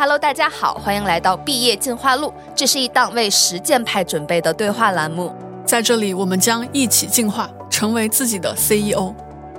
Hello， 大家好，欢迎来到毕业进化录，这是一档为实践派准备的对话栏目。 在这里，我们将一起进化，成为自己的 CEO。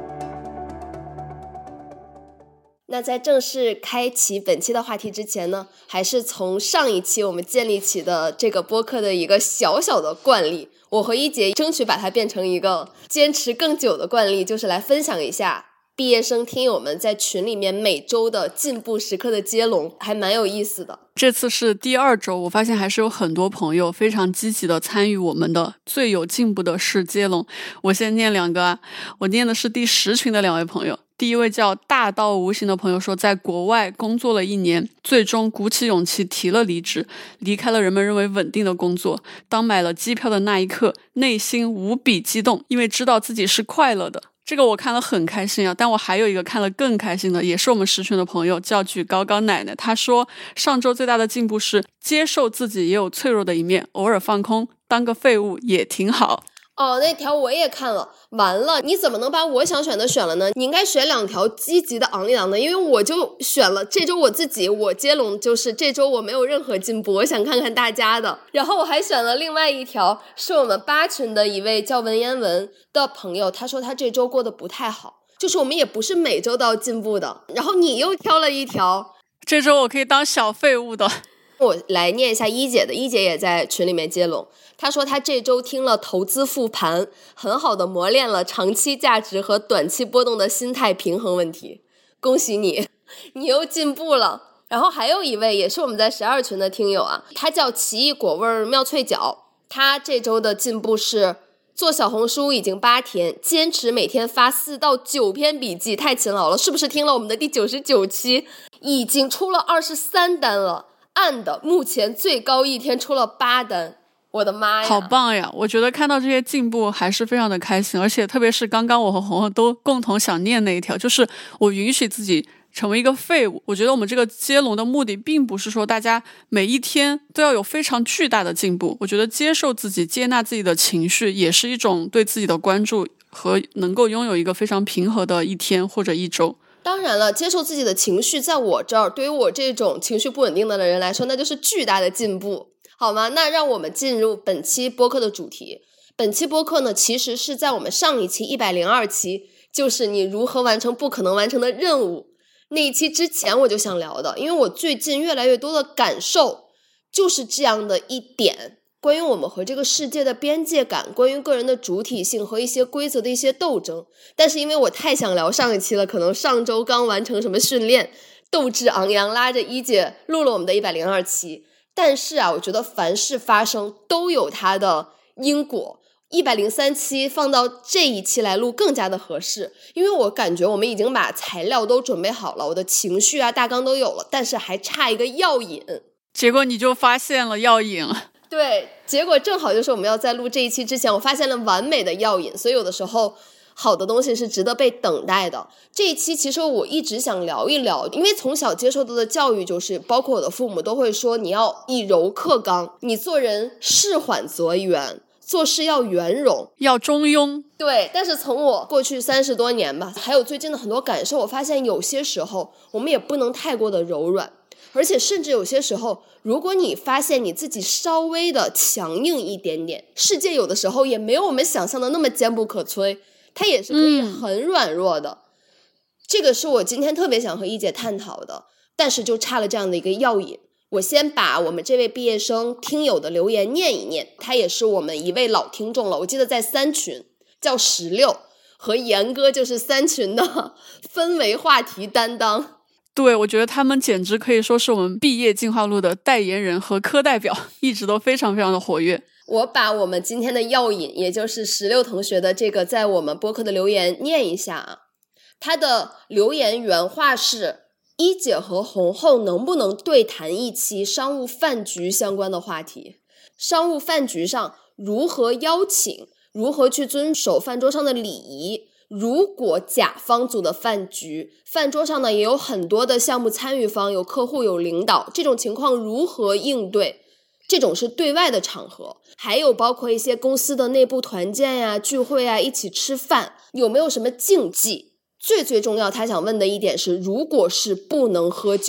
那在正式开启本期的话题之前呢，还是从上一期我们建立起的这个播客的一个小小的惯例，我和一杰争取把它变成一个坚持更久的惯例，就是来分享一下毕业生听友们在群里面每周的进步时刻的接龙，还蛮有意思的。 这次是第2周，我发现还是有很多朋友非常积极的参与我们的最有进步的事接龙。我先念2个我念的是第10群的2位朋友。第一位叫大道无形的朋友说，在国外工作了1年，最终鼓起勇气提了离职，离开了人们认为稳定的工作。当买了机票的那一刻，内心无比激动，因为知道自己是快乐的。这个我看了很开心啊，但我还有一个看了更开心的，也是我们10群的朋友，叫举高高奶奶。她说上周最大的进步是接受自己也有脆弱的一面，偶尔放空，当个废物也挺好。 那条我也看了，完了，你怎么能把我想选的选了呢？你应该选2条积极的昂一昂的，因为我就选了这周我接龙就是这周我没有任何进步，我想看看大家的。然后我还选了另外一条，是我们8群的一位叫文言文的朋友，他说他这周过得不太好，就是我们也不是每周都要进步的。然后你又挑了一条， 这周我可以当小废物的。 我来念一下一姐的，一姐也在群里面接龙。她说她这周听了投资复盘，很好的磨练了长期价值和短期波动的心态平衡问题。恭喜你，你又进步了。然后还有一位也是我们在12群的听友啊，他叫奇异果味妙脆角，他这周的进步是做小红书已经8天，坚持每天发4到9篇笔记，太勤劳了。是不是听了我们的第99期，已经出了23单了，按的目前最高一天出了8单，我的妈呀， 好棒呀！我觉得看到这些进步还是非常的开心，而且特别是刚刚我和红红都共同想念那一条，就是我允许自己成为一个废物。我觉得我们这个接龙的目的并不是说大家每一天都要有非常巨大的进步，我觉得接受自己，接纳自己的情绪也是一种对自己的关注和能够拥有一个非常平和的一天或者一周。 当然了，接受自己的情绪在我这儿，对于我这种情绪不稳定的人来说，那就是巨大的进步，好吗？那让我们进入本期播客的主题。本期播客呢，其实是在我们上一期102期，就是你如何完成不可能完成的任务那一期之前我就想聊的，因为我最近越来越多的感受就是这样的一点，关于我们和这个世界的边界感，关于个人的主体性和一些规则的一些斗争。但是因为我太想聊上一期了，可能上周刚完成什么训练，斗志昂扬，拉着一姐录了我们的102期。但是我觉得凡事发生都有它的因果，103期放到这一期来录更加的合适，因为我感觉我们已经把材料都准备好了，我的情绪大纲都有了，但是还差一个药引。 结果你就发现了药引。 对，结果正好就是我们要在录这一期之前，我发现了完美的药引，所以有的时候好的东西是值得被等待的。这一期其实我一直想聊一聊，因为从小接受到的教育就是，包括我的父母都会说，你要以柔克刚，你做人事缓则圆，做事要圆融， 要中庸。 对，但是从我过去30多年吧，还有最近的很多感受，我发现有些时候我们也不能太过的柔软，而且甚至有些时候，如果你发现你自己稍微的强硬一点点，世界有的时候也没有我们想象的那么坚不可摧，它也是可以很软弱的。这个是我今天特别想和一姐探讨的，但是就差了这样的一个药引。我先把我们这位毕业生听友的留言念一念，他也是我们一位老听众了，我记得在3群，叫16，和严哥就是3群的氛围话题担当。 对，我觉得他们简直可以说是我们毕业进化录的代言人和课代表，一直都非常非常的活跃。 我把我们今天的药引，也就是16同学的这个在我们播客的留言念一下啊。他的留言原话是：一姐和红后能不能对谈一期商务饭局相关的话题？商务饭局上如何邀请，如何去遵守饭桌上的礼仪？如果甲方组的饭局，饭桌上呢也有很多的项目参与方，有客户有领导，这种情况如何应对？这种是对外的场合，还有包括一些公司的内部团建呀、聚会啊，一起吃饭，有没有什么禁忌？最重要他想问的一点是，如果是不能喝酒，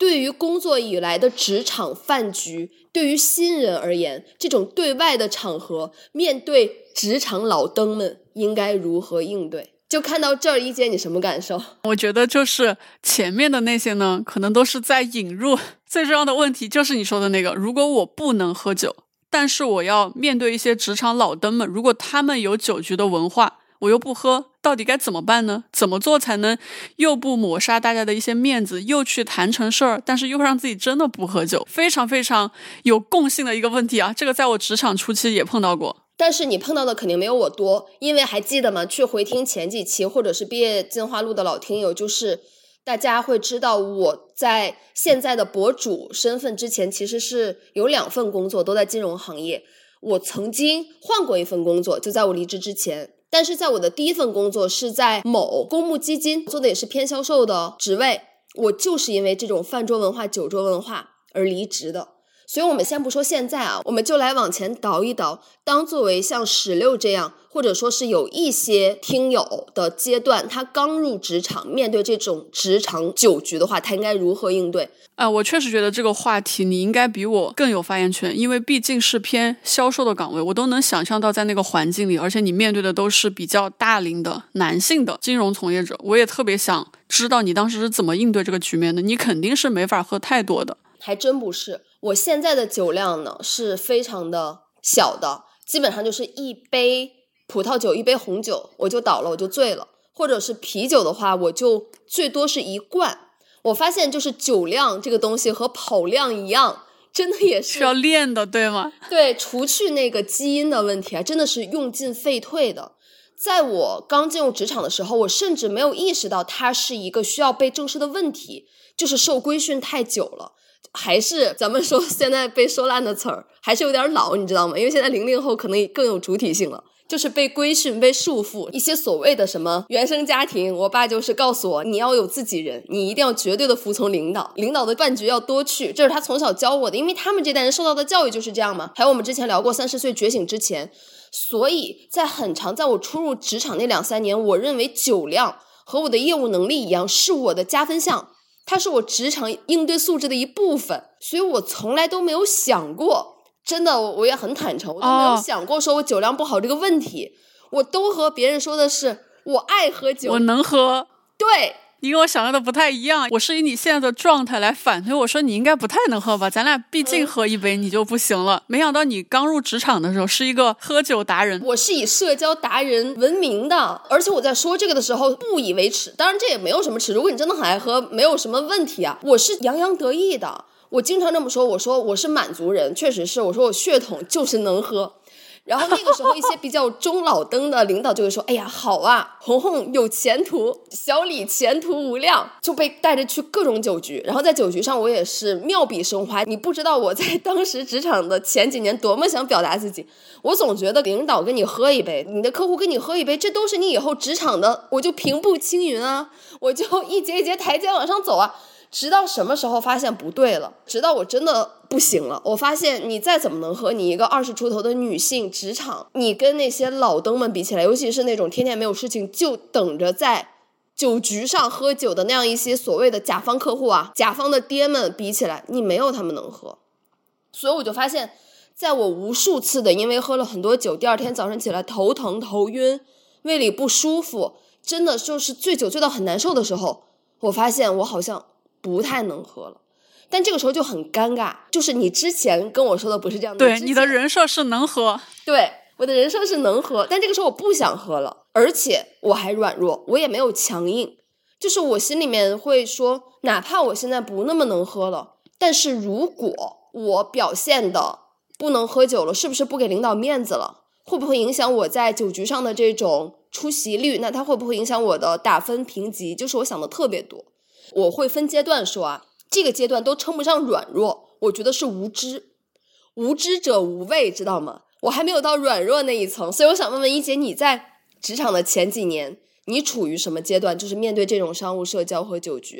对于工作以来的职场饭局，对于新人而言，这种对外的场合，面对职场老登们应该如何应对？就看到这儿，一姐你什么感受？ 我觉得就是前面的那些呢，可能都是在引入最重要的问题，就是你说的那个，如果我不能喝酒，但是我要面对一些职场老登们，如果他们有酒局的文化，我又不喝，到底该怎么办呢？怎么做才能又不抹杀大家的一些面子，又去谈成事儿，但是又让自己真的不喝酒？非常非常有共性的一个问题啊！这个在我职场初期也碰到过。 但是你碰到的肯定没有我多，因为还记得吗？去回听前几期或者是毕业进化录的老听友，就是大家会知道我在现在的博主身份之前其实是有2份工作，都在金融行业。我曾经换过一份工作，就在我离职之前，但是在我的第一份工作是在某公募基金，做的也是偏销售的职位，我就是因为这种饭桌文化、酒桌文化而离职的。所以我们先不说现在啊，我们就来往前倒一倒，当作为像石榴这样，或者说是有一些听友的阶段，他刚入职场，面对这种职场酒局的话，他应该如何应对？ 我确实觉得这个话题你应该比我更有发言权，因为毕竟是偏销售的岗位，我都能想象到在那个环境里，而且你面对的都是比较大龄的男性的金融从业者，我也特别想知道你当时是怎么应对这个局面的。你肯定是没法喝太多的。 还真不是，我现在的酒量呢是非常的小的，基本上就是一杯葡萄酒、一杯红酒我就倒了，我就醉了，或者是啤酒的话，我就最多是1罐。我发现就是酒量这个东西和跑量一样，真的也是需要练的，对吗？ 对，除去那个基因的问题啊，真的是用进废退的。在我刚进入职场的时候，我甚至没有意识到它是一个需要被正视的问题，就是受规训太久了。还是咱们说现在被说烂的词儿，还是有点老，你知道吗？因为现在00后可能更有主体性了，就是被规训、被束缚，一些所谓的什么原生家庭。我爸就是告诉我，你要有自己人，你一定要绝对的服从领导，领导的饭局要多去，这是他从小教我的，因为他们这代人受到的教育就是这样嘛。还有我们之前聊过30岁觉醒之前，所以在我初入职场那2-3年，我认为酒量和我的业务能力一样，是我的加分项，它是我职场应对素质的一部分，所以我从来都没有想过，真的我也很坦诚，我都没有想过说我酒量不好这个问题，我都和别人说的是我爱喝酒， 我能喝。 对， 你跟我想象的不太一样，我是以你现在的状态来反推，我说你应该不太能喝吧，咱俩毕竟喝一杯你就不行了。没想到你刚入职场的时候是一个喝酒达人。 我是以社交达人闻名的，而且我在说这个的时候不以为耻，当然这也没有什么耻，如果你真的很爱喝没有什么问题啊，我是洋洋得意的，我经常这么说，我说我是满族人，确实是，我说我血统就是能喝。然后那个时候一些比较中老登的领导就会说，哎呀好啊，红红有前途，小李前途无量，就被带着去各种酒局。然后在酒局上我也是妙笔生花，你不知道我在当时职场的前几年多么想表达自己，我总觉得领导跟你喝一杯，你的客户跟你喝一杯，这都是你以后职场的，我就平步青云啊，我就一节一节台阶往上走啊。直到什么时候发现不对了，直到我真的不行了，我发现你再怎么能喝，你一个20出头的女性职场，你跟那些老登们比起来，尤其是那种天天没有事情就等着在酒局上喝酒的那样一些所谓的甲方客户啊，甲方的爹们比起来，你没有他们能喝。所以我就发现，在我无数次的因为喝了很多酒，第二天早上起来头疼头晕，胃里不舒服，真的就是醉酒醉到很难受的时候，我发现我好像不太能喝了。但这个时候就很尴尬，就是你之前跟我说的不是这样的， 对，你的人设是能喝， 对，我的人设是能喝，但这个时候我不想喝了，而且我还软弱，我也没有强硬，就是我心里面会说，哪怕我现在不那么能喝了，但是如果我表现的不能喝酒了，是不是不给领导面子了？会不会影响我在酒局上的这种出席率？那它会不会影响我的打分评级？就是我想的特别多。我会分阶段说啊，这个阶段都称不上软弱，我觉得是无知，无知者无畏，知道吗？我还没有到软弱那一层，所以我想问问一姐，你在职场的前几年，你处于什么阶段？就是面对这种商务社交和酒局。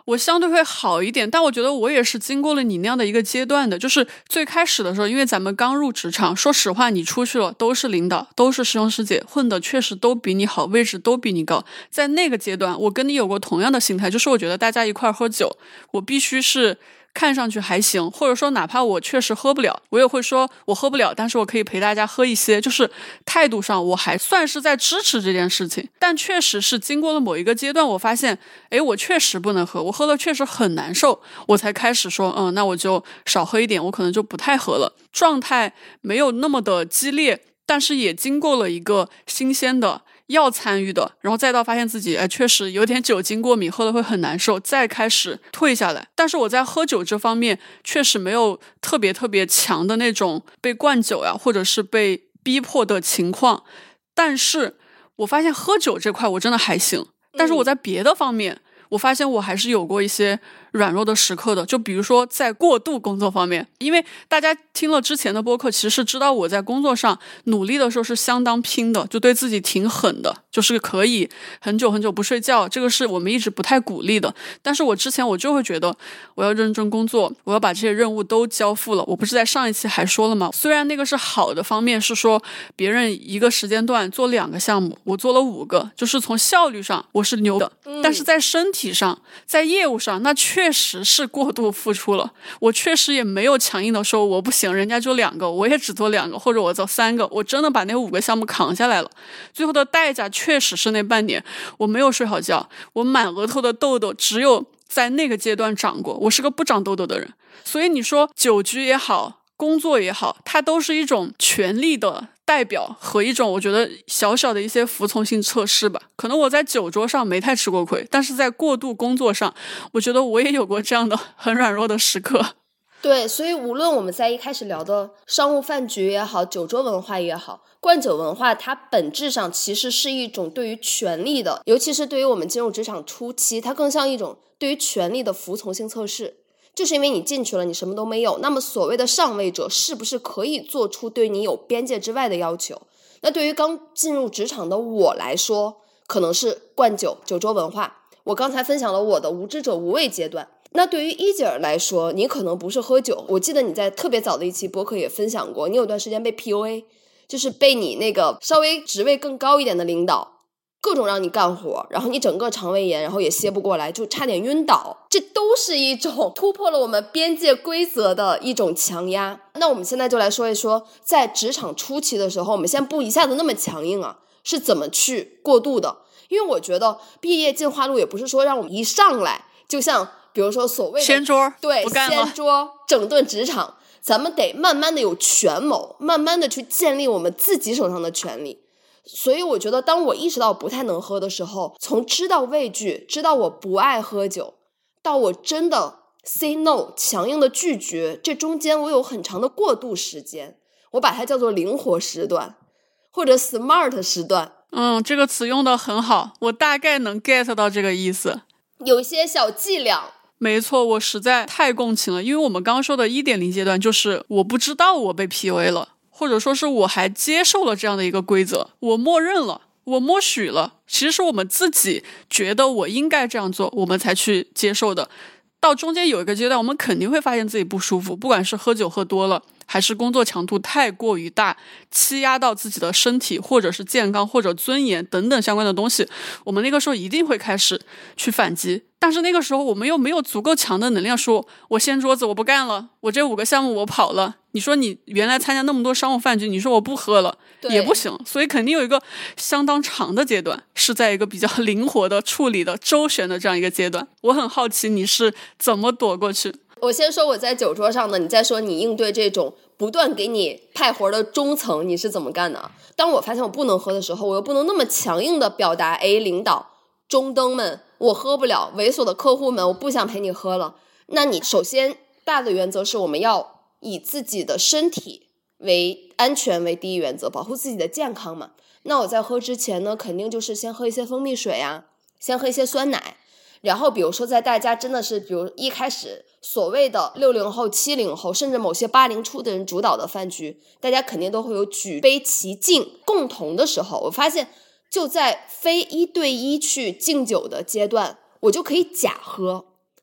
我相对会好一点，但我觉得我也是经过了你那样的一个阶段的。就是最开始的时候，因为咱们刚入职场，说实话，你出去了都是领导，都是师兄师姐，混的确实都比你好，位置都比你高。在那个阶段，我跟你有过同样的心态，就是我觉得大家一块喝酒，我必须是看上去还行，或者说哪怕我确实喝不了，我也会说我喝不了，但是我可以陪大家喝一些，就是态度上我还算是在支持这件事情。但确实是经过了某一个阶段，我发现我确实不能喝，我喝了确实很难受，我才开始说那我就少喝一点，我可能就不太喝了，状态没有那么的激烈，但是也经过了一个新鲜的要参与的，然后再到发现自己确实有点酒精过敏，喝了会很难受，再开始退下来。但是我在喝酒这方面确实没有特别强的那种被灌酒呀，或者是被逼迫的情况，但是我发现喝酒这块我真的还行，但是我在别的方面我发现我还是有过一些软弱的时刻的。就比如说在过度工作方面，因为大家听了之前的播客其实是知道我在工作上努力的时候是相当拼的，就对自己挺狠的，就是可以很久不睡觉，这个是我们一直不太鼓励的。但是我之前我就会觉得我要认真工作，我要把这些任务都交付了。我不是在上一期还说了吗？虽然那个是好的方面，是说别人一个时间段做2个项目，我做了5个，就是从效率上我是牛的，但是在身体上在业务上那确实是过度付出了。我确实也没有强硬的说我不行，人家就2个我也只做2个，或者我做3个，我真的把那5个项目扛下来了。最后的代价确实是那半年我没有睡好觉，我满额头的痘痘只有在那个阶段长过，我是个不长痘痘的人。所以你说酒局也好，工作也好，它都是一种权力的代表和一种我觉得小小的一些服从性测试吧。可能我在酒桌上没太吃过亏，但是在过度工作上我觉得我也有过这样的很软弱的时刻。 对，所以无论我们在一开始聊的商务饭局也好，酒桌文化也好，灌酒文化它本质上其实是一种对于权力的，尤其是对于我们进入职场初期，它更像一种对于权力的服从性测试。就是因为你进去了，你什么都没有，那么所谓的上位者是不是可以做出对你有边界之外的要求？那对于刚进入职场的我来说，可能是灌酒、酒桌文化。我刚才分享了我的无知者无畏阶段。那对于一姐儿来说，你可能不是喝酒，我记得你在特别早的一期播客也分享过，你有段时间被 PUA， 就是被你那个稍微职位更高一点的领导各种让你干活，然后你整个肠胃炎，然后也歇不过来，就差点晕倒。这都是一种突破了我们边界规则的一种强压。那我们现在就来说一说，在职场初期的时候，我们先不一下子那么强硬啊，是怎么去过渡的。因为我觉得毕业进化路也不是说让我们一上来就像比如说所谓的掀桌， 对， 不干了， 掀桌整顿职场，咱们得慢慢的有权谋，慢慢的去建立我们自己手上的权利。所以我觉得当我意识到不太能喝的时候，从知道畏惧，知道我不爱喝酒，到我真的 say no 强硬的拒绝，这中间我有很长的过渡时间，我把它叫做灵活时段或者 smart 时段。 这个词用的很好，我大概能 get 到这个意思， 有一些小伎俩。 没错，我实在太共情了。因为我们刚刚说的 1.0 阶段就是我不知道我被 PUA 了，或者说是我还接受了这样的一个规则，我默认了，我默许了，其实是我们自己觉得我应该这样做，我们才去接受的。到中间有一个阶段，我们肯定会发现自己不舒服，不管是喝酒喝多了，还是工作强度太过于大，欺压到自己的身体或者是健康或者尊严等等相关的东西，我们那个时候一定会开始去反击。但是那个时候我们又没有足够强的能量说我掀桌子，我不干了，我这5个项目我跑了。你说你原来参加那么多商务饭局，你说我不喝了也不行，所以肯定有一个相当长的阶段是在一个比较灵活的处理的周旋的这样一个阶段。我很好奇你是怎么躲过去。 我先说我在酒桌上的，你再说你应对这种不断给你派活的中层你是怎么干的。当我发现我不能喝的时候，我又不能那么强硬的表达，领导中登们我喝不了，猥琐的客户们我不想陪你喝了。那你首先大的原则是我们要以自己的身体为安全为第一原则，保护自己的健康嘛。那我在喝之前呢，肯定就是先喝一些蜂蜜水啊，先喝一些酸奶。然后比如说在大家真的是比如一开始所谓的60后70后甚至某些80初的人主导的饭局，大家肯定都会有举杯齐敬共同的时候，我发现就在非1对1去敬酒的阶段，我就可以假喝。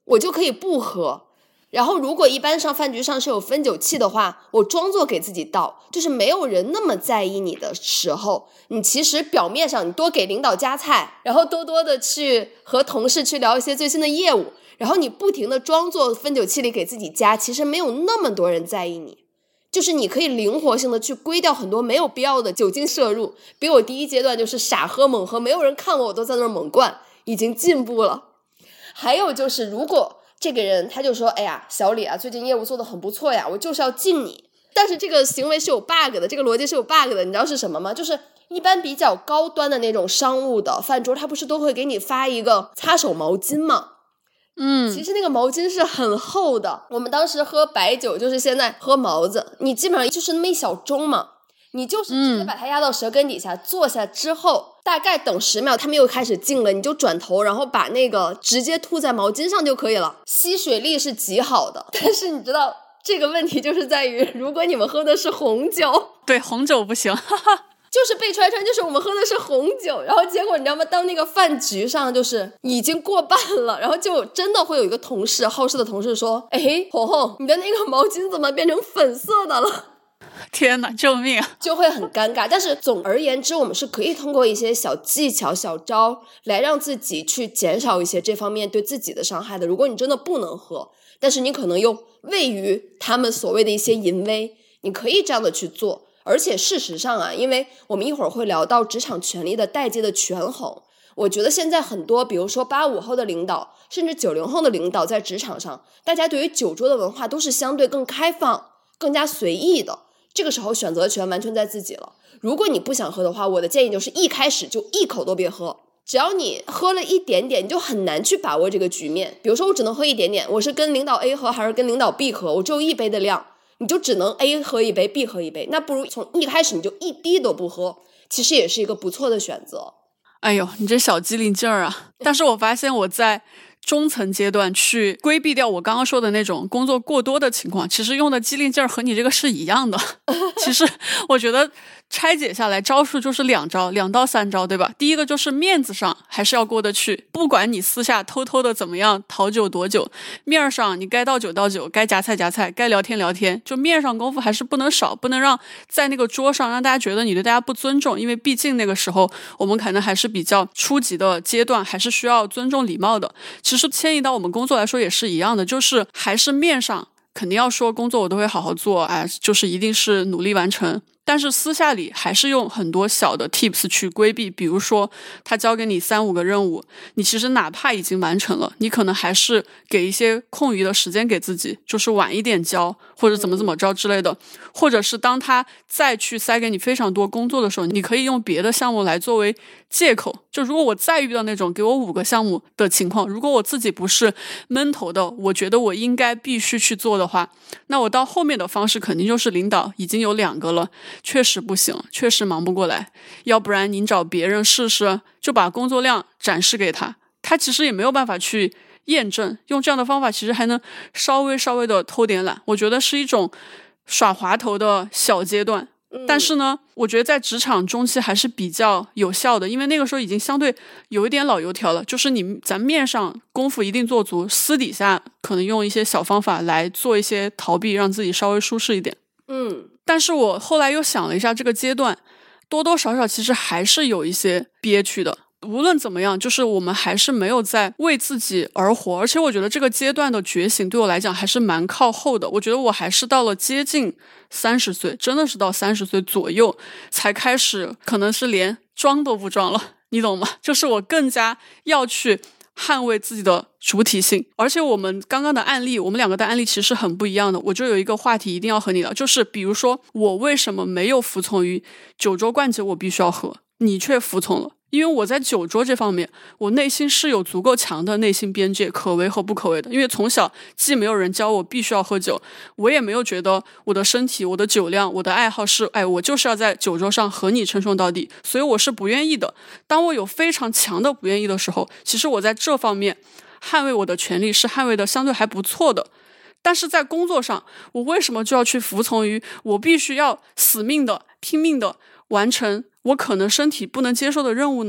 我就可以不喝。然后如果一般上饭局上是有分酒器的话，我装作给自己倒，就是没有人那么在意你的时候，你其实表面上你多给领导夹菜，然后多多的去和同事去聊一些最新的业务，然后你不停的装作分酒器里给自己加，其实没有那么多人在意你，就是你可以灵活性的去归掉很多没有必要的酒精摄入，比我第一阶段就是傻喝猛喝，没有人看我都在那儿猛灌，已经进步了。还有就是如果这个人他就说，哎呀，小李啊，最近业务做得很不错呀，我就是要敬你。但是这个行为是有 bug 的，这个逻辑是有 bug 的，你知道是什么吗？就是一般比较高端的那种商务的饭桌，他不是都会给你发一个擦手毛巾吗？其实那个毛巾是很厚的。我们当时喝白酒，就是现在喝毛子，你基本上就是那么一小盅嘛，你就是直接把它压到舌根底下，坐下之后大概等10秒，他们又开始敬了，你就转头，然后把那个直接吐在毛巾上就可以了，吸水力是极好的。但是你知道这个问题就是在于，如果你们喝的是红酒， 对，红酒不行就是被川川，就是我们喝的是红酒，然后结果你知道吗？当那个饭局上就是已经过半了，然后就真的会有一个同事，好事的同事说，哎，红红，你的那个毛巾怎么变成粉色的了？ 天哪，救命啊！ 就会很尴尬。但是总而言之，我们是可以通过一些小技巧、小招来让自己去减少一些这方面对自己的伤害的。如果你真的不能喝，但是你可能又位于他们所谓的一些淫威，你可以这样的去做。而且事实上啊，因为我们一会儿会聊到职场权力的代际的权衡，我觉得现在很多比如说85后的领导甚至90后的领导在职场上，大家对于酒桌的文化都是相对更开放更加随意的，这个时候选择权完全在自己了。如果你不想喝的话，我的建议就是一开始就一口都别喝，只要你喝了一点点，你就很难去把握这个局面。比如说我只能喝一点点，我是跟领导 A 喝还是跟领导 B 喝，我只有1杯的量，你就只能 A 喝1杯 B 喝1杯，那不如从一开始你就1滴都不喝，其实也是一个不错的选择。 哎呦，你这小机灵劲儿啊！但是我发现我在中层阶段去规避掉我刚刚说的那种工作过多的情况，其实用的机灵劲儿和你这个是一样的。其实我觉得拆解下来招数就是2招，2到3招，对吧？第一个就是面子上还是要过得去，不管你私下偷偷的怎么样讨酒躲酒，面上你该倒酒倒酒，该夹菜夹菜，该聊天聊天，就面上功夫还是不能少，不能让在那个桌上让大家觉得你对大家不尊重，因为毕竟那个时候我们可能还是比较初级的阶段，还是需要尊重礼貌的。其实迁移到我们工作来说也是一样的，就是还是面上肯定要说工作我都会好好做，哎，就是一定是努力完成，但是私下里还是用很多小的 tips 去规避。比如说他交给你3-5个任务，你其实哪怕已经完成了，你可能还是给一些空余的时间给自己，就是晚一点交或者怎么着之类的。或者是当他再去塞给你非常多工作的时候，你可以用别的项目来作为借口，就如果我再遇到那种给我5个项目的情况，如果我自己不是闷头的，我觉得我应该必须去做的话，那我到后面的方式肯定就是领导已经有2个了，确实不行，确实忙不过来，要不然您找别人试试，就把工作量展示给他，他其实也没有办法去验证，用这样的方法其实还能稍微的偷点懒，我觉得是一种耍滑头的小阶段。但是呢，我觉得在职场中期还是比较有效的，因为那个时候已经相对有一点老油条了，就是咱面上功夫一定做足，私底下可能用一些小方法来做一些逃避，让自己稍微舒适一点。但是我后来又想了一下，这个阶段多多少少其实还是有一些憋屈的。无论怎么样，就是我们还是没有在为自己而活，而且我觉得这个阶段的觉醒对我来讲还是蛮靠后的。我觉得我还是到了接近30岁，真的是到30岁左右才开始，可能是连装都不装了，你懂吗？就是我更加要去捍卫自己的主体性。而且我们刚刚的案例，我们2个的案例其实很不一样的。我就有一个话题一定要和你聊，就是比如说我为什么没有服从于酒桌灌酒我必须要喝，你却服从了。因为我在酒桌这方面，我内心是有足够强的内心边界，可为和不可为的。因为从小既没有人教我必须要喝酒，我也没有觉得我的身体、我的酒量、我的爱好是，我就是要在酒桌上和你称兄道弟，所以我是不愿意的。当我有非常强的不愿意的时候，其实我在这方面捍卫我的权利是捍卫的相对还不错的。但是在工作上，我为什么就要去服从于我必须要死命的、拼命的完成我可能身体不能接受的任务呢？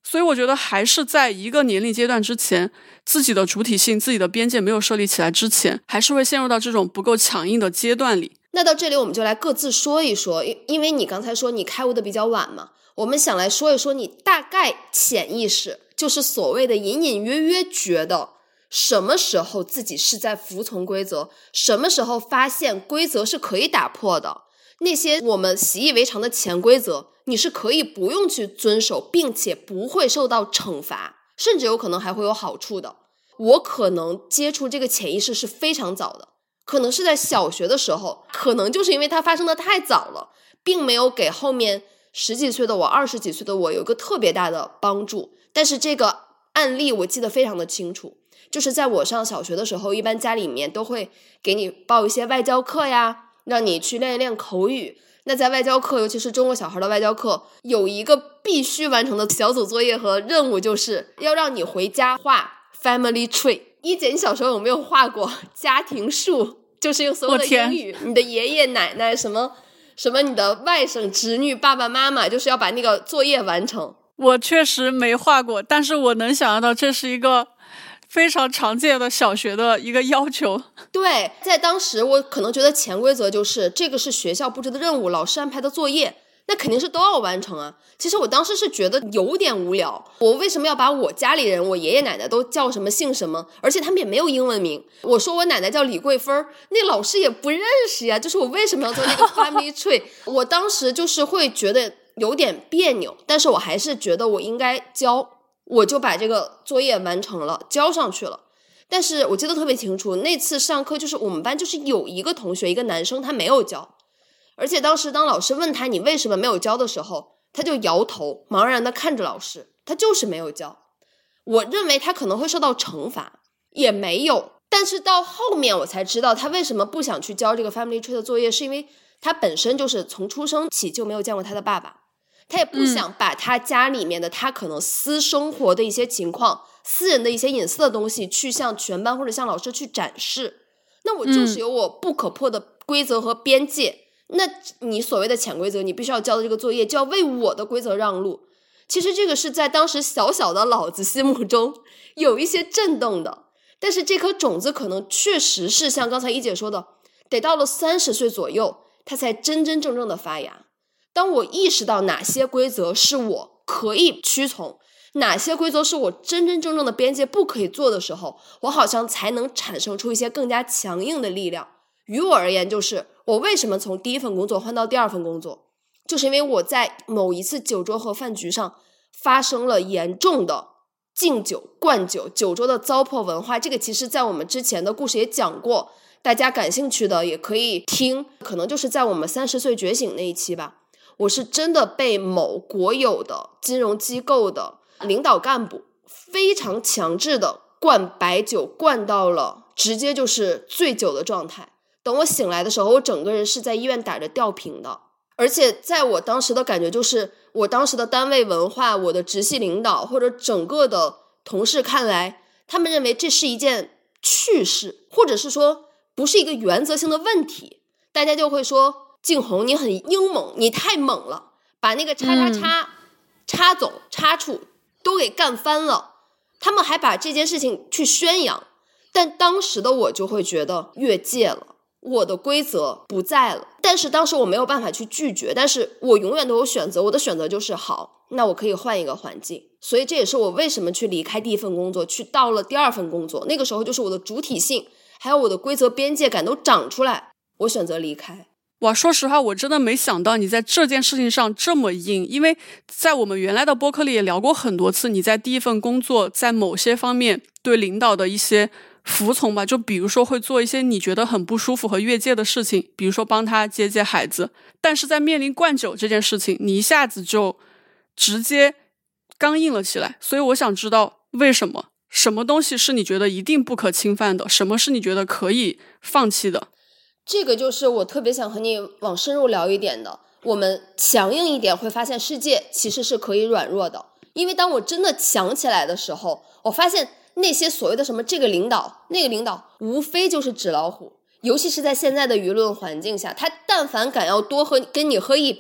所以我觉得还是在一个年龄阶段之前，自己的主体性、自己的边界没有设立起来之前，还是会陷入到这种不够强硬的阶段里。 那到这里我们就来各自说一说，因为你刚才说你开悟的比较晚嘛，我们想来说一说你大概潜意识，就是所谓的隐隐约约觉得什么时候自己是在服从规则，什么时候发现规则是可以打破的，那些我们习以为常的潜规则你是可以不用去遵守，并且不会受到惩罚，甚至有可能还会有好处的。我可能接触这个潜意识是非常早的，可能是在小学的时候，可能就是因为它发生的太早了，并没有给后面10几岁的我、20几岁的我有一个特别大的帮助。但是这个案例我记得非常的清楚，就是在我上小学的时候，一般家里面都会给你报一些外教课呀，让你去练一练口语。那在外教课，尤其是中国小孩的外教课，有一个必须完成的小组作业和任务，就是要让你回家画 family tree。 一姐，你小时候有没有画过家庭树？就是用所有的英语，你的爷爷奶奶什么你的外甥侄女爸爸妈妈，就是要把那个作业完成。 我确实没画过，但是我能想象到这是一个非常常见的小学的一个要求。 对，在当时我可能觉得潜规则就是这个是学校布置的任务，老师安排的作业，那肯定是都要完成啊。其实我当时是觉得有点无聊，我为什么要把我家里人，我爷爷奶奶都叫什么姓什么，而且他们也没有英文名。我说我奶奶叫李桂芬，那老师也不认识呀，就是我为什么要做那个 family tree？ 我当时就是会觉得有点别扭，但是我还是觉得我应该交，我就把这个作业完成了，交上去了。但是我记得特别清楚，那次上课就是我们班就是有一个同学，一个男生，他没有交，而且当时当老师问他你为什么没有交的时候，他就摇头，茫然的看着老师，他就是没有交。我认为他可能会受到惩罚，也没有。但是到后面我才知道他为什么不想去交这个 family tree 的作业，是因为他本身就是从出生起就没有见过他的爸爸，他也不想把他家里面的他可能私生活的一些情况、私人的一些隐私的东西去向全班或者向老师去展示。那我就是有我不可破的规则和边界，那你所谓的潜规则，你必须要交的这个作业就要为我的规则让路。其实这个是在当时小小的老子心目中有一些震动的，但是这颗种子可能确实是像刚才一姐说的，得到了30岁左右它才真真正正的发芽。当我意识到哪些规则是我可以屈从，哪些规则是我真真正正的边界不可以做的时候，我好像才能产生出一些更加强硬的力量。于我而言，就是我为什么从第一份工作换到第二份工作，就是因为我在某一次酒桌和饭局上发生了严重的敬酒、灌酒、酒桌的糟粕文化。这个其实在我们之前的故事也讲过，大家感兴趣的也可以听，可能就是在我们30岁觉醒那一期吧。我是真的被某国有的金融机构的领导干部非常强制的灌白酒，灌到了直接就是醉酒的状态。等我醒来的时候，我整个人是在医院打着吊瓶的。而且在我当时的感觉就是，我当时的单位文化，我的直系领导或者整个的同事看来，他们认为这是一件趣事，或者是说不是一个原则性的问题。大家就会说，静红你很英猛，你太猛了，把那个叉叉叉、叉总、叉处都给干翻了。他们还把这件事情去宣扬，但当时的我就会觉得越界了，我的规则不在了。但是当时我没有办法去拒绝，但是我永远都有选择，我的选择就是好，那我可以换一个环境。所以这也是我为什么去离开第一份工作，去到了第二份工作。那个时候就是我的主体性还有我的规则边界感都长出来，我选择离开。 哇，说实话我真的没想到你在这件事情上这么硬，因为在我们原来的播客里也聊过很多次，你在第一份工作在某些方面对领导的一些服从吧，就比如说会做一些你觉得很不舒服和越界的事情，比如说帮他接孩子。但是在面临灌酒这件事情，你一下子就直接刚硬了起来。所以我想知道为什么，什么东西是你觉得一定不可侵犯的，什么是你觉得可以放弃的。 这个就是我特别想和你往深入聊一点的。我们强硬一点会发现世界其实是可以软弱的，因为当我真的强起来的时候，我发现那些所谓的什么这个领导那个领导无非就是纸老虎。尤其是在现在的舆论环境下，他但凡敢要多跟你喝一杯，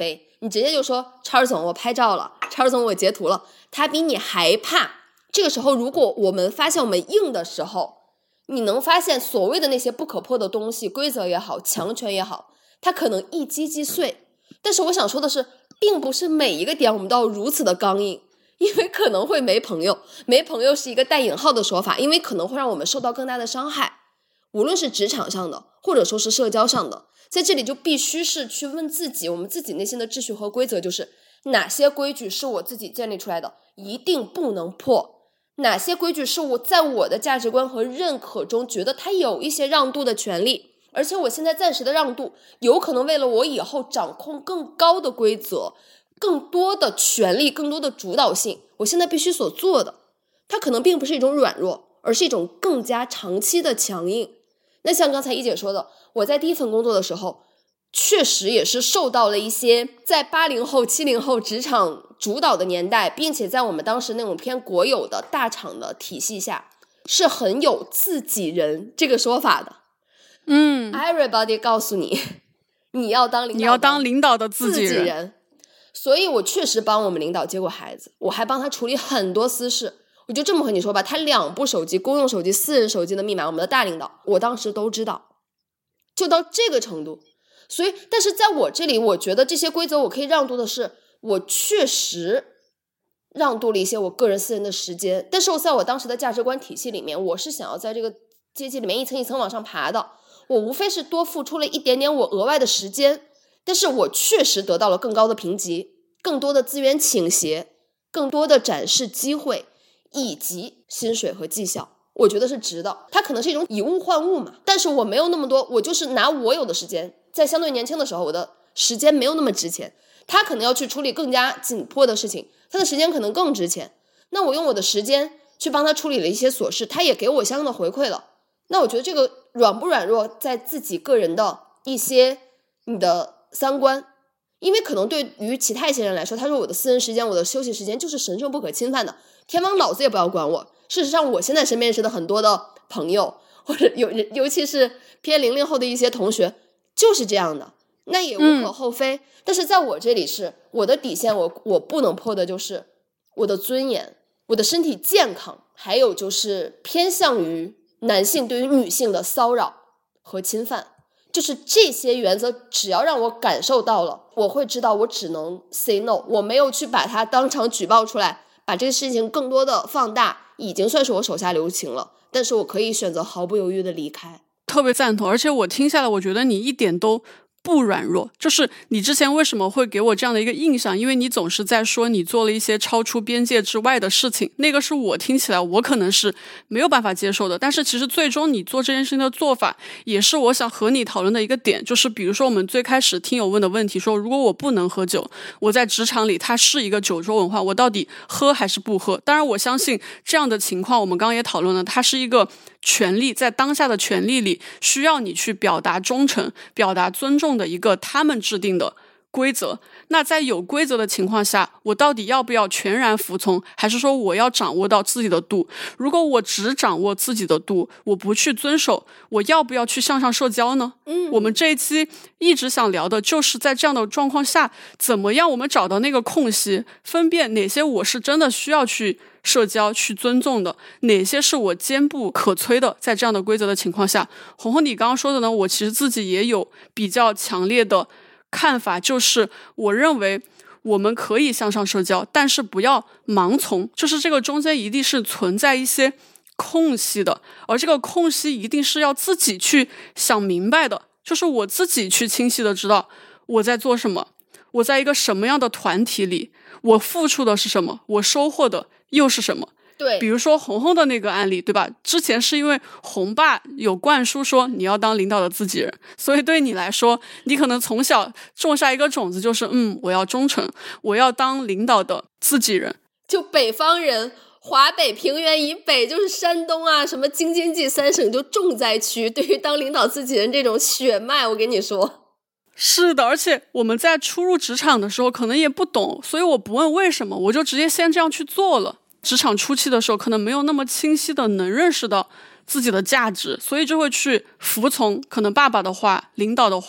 你直接就说超儿总我拍照了，超儿总我截图了，他比你还怕。这个时候如果我们发现我们硬的时候，你能发现所谓的那些不可破的东西，规则也好，强权也好，它可能一击即碎。但是我想说的是，并不是每一个点我们都要如此的刚硬，因为可能会没朋友。没朋友是一个带引号的说法，因为可能会让我们受到更大的伤害，无论是职场上的或者说是社交上的。在这里就必须是去问自己，我们自己内心的秩序和规则，就是哪些规矩是我自己建立出来的，一定不能破，哪些规矩是我在我的价值观和认可中觉得它有一些让渡的权利，而且我现在暂时的让渡有可能为了我以后掌控更高的规则，更多的权利，更多的主导性，我现在必须所做的，它可能并不是一种软弱，而是一种更加长期的强硬。那像刚才一姐说的，我在第一份工作的时候确实也是受到了一些在80后70后职场主导的年代，并且在我们当时那种偏国有的大厂的体系下是很有自己人这个说法的。everybody 告诉你你要当领导的自己人。所以我确实帮我们领导接过孩子，我还帮他处理很多私事。我就这么和你说吧，他2部手机，公用手机、私人手机的密码，我们的大领导我当时都知道，就到这个程度。所以但是在我这里，我觉得这些规则我可以让渡的是，我确实让渡了一些我个人私人的时间，但是我在我当时的价值观体系里面，我是想要在这个阶级里面一层一层往上爬的，我无非是多付出了一点点我额外的时间，但是我确实得到了更高的评级，更多的资源倾斜，更多的展示机会，以及薪水和绩效，我觉得是值的。它可能是一种以物换物嘛，但是我没有那么多，我就是拿我有的时间，在相对年轻的时候，我的时间没有那么值钱，他可能要去处理更加紧迫的事情，他的时间可能更值钱，那我用我的时间去帮他处理了一些琐事，他也给我相应的回馈了。那我觉得这个软不软弱在自己个人的一些你的三观，因为可能对于其他一些人来说，他说我的私人时间，我的休息时间就是神圣不可侵犯的，天王老子也不要管我。事实上我现在身边认识的很多的朋友，或者尤其是偏00后的一些同学就是这样的，那也无可厚非。但是在我这里是我的底线，我不能破的就是我的尊严，我的身体健康，还有就是偏向于男性对于女性的骚扰和侵犯，就是这些原则只要让我感受到了，我会知道我只能 say no， 我没有去把它当场举报出来，把这个事情更多的放大，已经算是我手下留情了，但是我可以选择毫不犹豫的离开。 特别赞同，而且我听下来我觉得你一点都不软弱，就是你之前为什么会给我这样的一个印象，因为你总是在说你做了一些超出边界之外的事情，那个是我听起来我可能是没有办法接受的。但是其实最终你做这件事情的做法也是我想和你讨论的一个点，就是比如说我们最开始听友问的问题，说如果我不能喝酒，我在职场里它是一个酒桌文化，我到底喝还是不喝。当然我相信这样的情况我们刚刚也讨论了，它是一个权利，在当下的权利里需要你去表达忠诚，表达尊重的一个他们制定的规则。那在有规则的情况下，我到底要不要全然服从，还是说我要掌握到自己的度？如果我只掌握自己的度，我不去遵守，我要不要去向上社交呢？我们这一期一直想聊的就是在这样的状况下，怎么样我们找到那个空隙，分辨哪些我是真的需要去社交去尊重的，哪些是我坚不可摧的。在这样的规则的情况下，红红你刚刚说的呢，我其实自己也有比较强烈的看法，就是我认为我们可以向上社交，但是不要盲从，就是这个中间一定是存在一些空隙的，而这个空隙一定是要自己去想明白的，就是我自己去清晰的知道我在做什么，我在一个什么样的团体里，我付出的是什么，我收获的又是什么。 对， 比如说红红的那个案例，对吧？之前是因为红爸有灌输说你要当领导的自己人，所以对你来说，你可能从小种下一个种子，就是我要忠诚，我要当领导的自己人。 就北方人，华北平原以北就是山东啊，什么京津冀3省就重灾区，对于当领导自己人这种血脉，我跟你说。 是的，而且我们在初入职场的时候可能也不懂，所以我不问为什么，我就直接先这样去做了。职场初期的时候可能没有那么清晰的能认识到自己的价值，所以就会去服从可能爸爸的话、领导的话、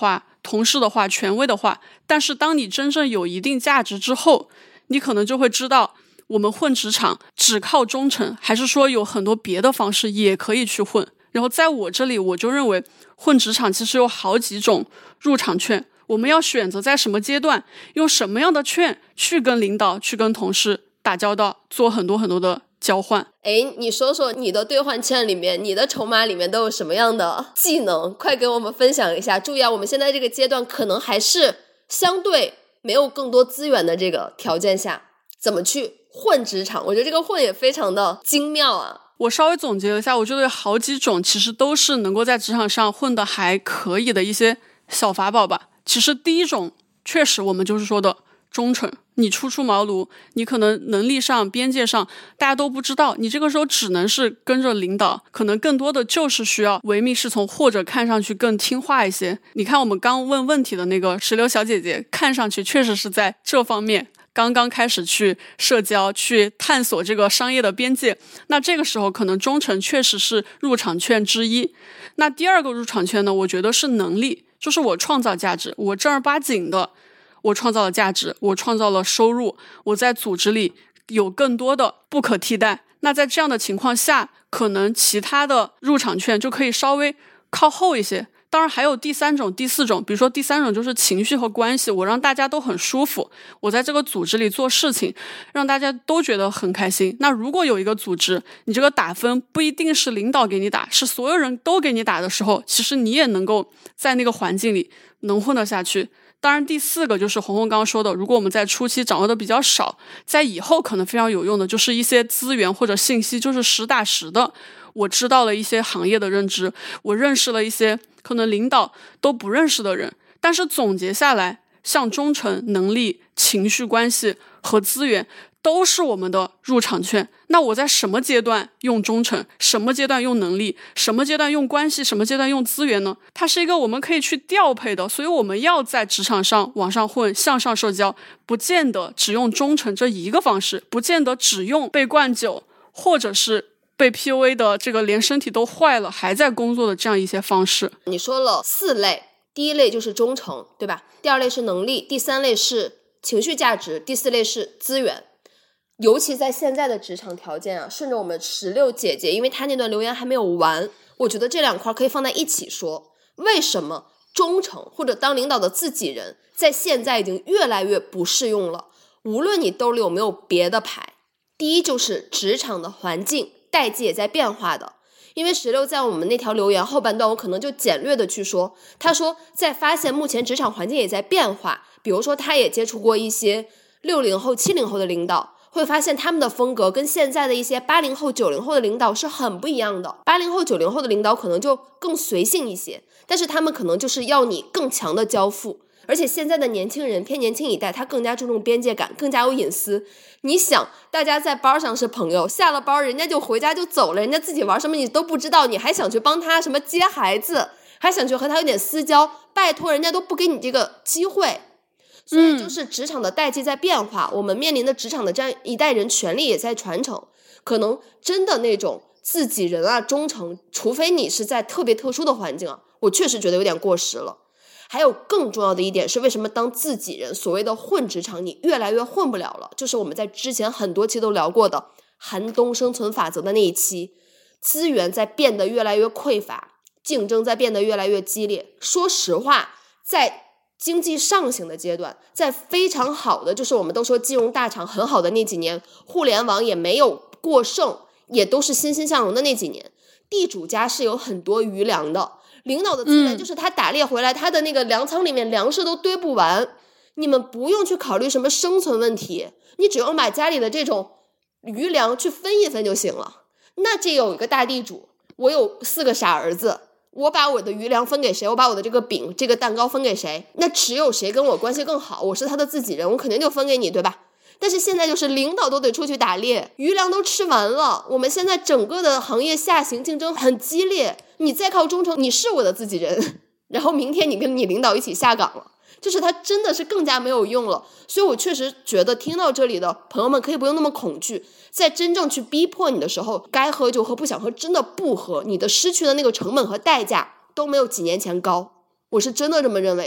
同事的话、权威的话，但是当你真正有一定价值之后，你可能就会知道我们混职场只靠忠诚，还是说有很多别的方式也可以去混。然后在我这里，我就认为混职场其实有好几种入场券，我们要选择在什么阶段用什么样的券去跟领导、去跟同事打交道，做很多很多的交换。 你说说你的兑换券里面，你的筹码里面都有什么样的技能？快给我们分享一下。注意啊，我们现在这个阶段可能还是相对没有更多资源的这个条件下，怎么去混职场？我觉得这个混也非常的精妙啊。 我稍微总结了一下，我觉得有好几种其实都是能够在职场上混得还可以的一些小法宝吧。其实第一种确实我们就是说的忠诚，你初茅庐，你可能能力上边界上大家都不知道，你这个时候只能是跟着领导，可能更多的就是需要唯命是从，或者看上去更听话一些。你看我们刚问问题的那个石榴小姐姐，看上去确实是在这方面刚刚开始去社交，去探索这个商业的边界，那这个时候可能忠诚确实是入场券之一。那第二个入场券呢，我觉得是能力，就是我创造价值，我正儿八经的我创造了价值，我创造了收入，我在组织里有更多的不可替代。那在这样的情况下，可能其他的入场券就可以稍微靠后一些。当然还有第三种、第四种，比如说第三种就是情绪和关系，我让大家都很舒服，我在这个组织里做事情让大家都觉得很开心。那如果有一个组织，你这个打分不一定是领导给你打，是所有人都给你打的时候，其实你也能够在那个环境里能混得下去。当然第四个就是红红刚刚说的，如果我们在初期掌握的比较少，在以后可能非常有用的就是一些资源或者信息，就是实打实的我知道了一些行业的认知，我认识了一些可能领导都不认识的人。但是总结下来，像忠诚、能力、情绪关系和资源都是我们的入场券。那我在什么阶段用忠诚，什么阶段用能力，什么阶段用关系，什么阶段用资源呢？它是一个我们可以去调配的。所以我们要在职场上往上混，向上社交，不见得只用忠诚这一个方式，不见得只用被灌酒或者是被 PUA 的这个连身体都坏了还在工作的这样一些方式。 你说了4类，第一类就是忠诚，对吧？第二类是能力，第三类是情绪价值，第四类是资源。尤其在现在的职场条件啊，顺着我们16姐姐，因为她那段留言还没有完，我觉得这两块可以放在一起说。为什么忠诚或者当领导的自己人在现在已经越来越不适用了？无论你兜里有没有别的牌，第一就是职场的环境代际也在变化的。因为16在我们那条留言后半段，我可能就简略的去说，他说在发现目前职场环境也在变化，比如说他也接触过一些60后、70后的领导，会发现他们的风格跟现在的一些80后、90后的领导是很不一样的。80后、90后的领导可能就更随性一些，但是他们可能就是要你更强的交付。而且现在的年轻人偏年轻一代，他更加注重边界感，更加有隐私。你想，大家在班上是朋友，下了班人家就回家就走了，人家自己玩什么你都不知道，你还想去帮他什么接孩子，还想去和他有点私交，拜托人家都不给你这个机会。所以就是职场的代际在变化，我们面临的职场的这样一代人权利也在传承。可能真的那种自己人啊忠诚，除非你是在特别特殊的环境啊，我确实觉得有点过时了。还有更重要的一点是，为什么当自己人所谓的混职场你越来越混不了了，就是我们在之前很多期都聊过的寒冬生存法则的那一期，资源在变得越来越匮乏，竞争在变得越来越激烈。说实话，在经济上行的阶段，在非常好的，就是我们都说金融大厂很好的那几年，互联网也没有过剩，也都是欣欣向荣的那几年，地主家是有很多余粮的。领导的资源就是他打猎回来，他的那个粮仓里面粮食都堆不完，你们不用去考虑什么生存问题，你只用把家里的这种余粮去分一分就行了。那这有一个大地主，我有4个傻儿子，我把我的余粮分给谁，我把我的这个饼这个蛋糕分给谁，那只有谁跟我关系更好，我是他的自己人，我肯定就分给你，对吧？但是现在就是领导都得出去打猎，余粮都吃完了，我们现在整个的行业下行，竞争很激烈，你再靠忠诚，你是我的自己人，然后明天你跟你领导一起下岗了，就是他真的是更加没有用了。所以我确实觉得听到这里的朋友们可以不用那么恐惧，在真正去逼迫你的时候，该喝就喝，不想喝真的不喝，你的失去的那个成本和代价都没有几年前高，我是真的这么认为的。